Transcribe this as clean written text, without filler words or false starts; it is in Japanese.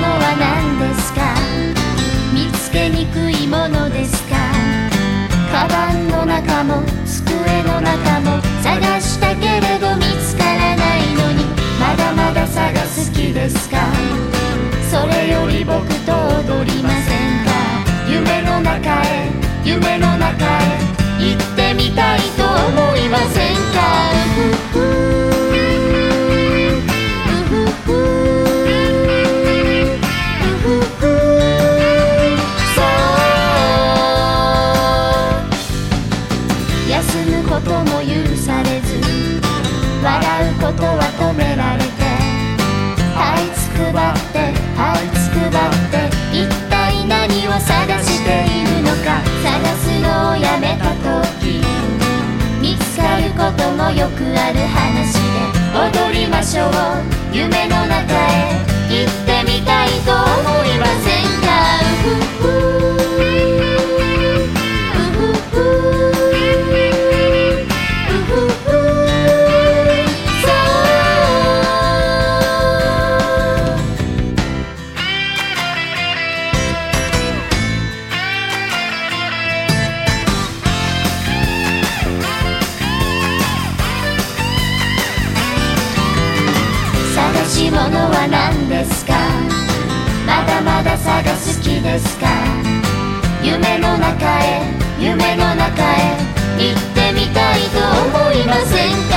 は何ですか？見つけにくいものですか？カバンの中も机の中も探したけれど見つからないのに、まだまだ探す気ですか？それより僕と踊りませんか？夢の中へ夢の中へ行ってみたいと思いませんか？休むことも許されず、笑うことは止められて、はいつくばってはいつくばって、一体何を探しているのか。探すのをやめた時、見つかることもよくある話で、踊りましょう夢の中へ行ってみたいと思いませんか？探し物は何ですか？まだまだ探す気ですか？夢の中へ夢の中へ行ってみたいと思いませんか？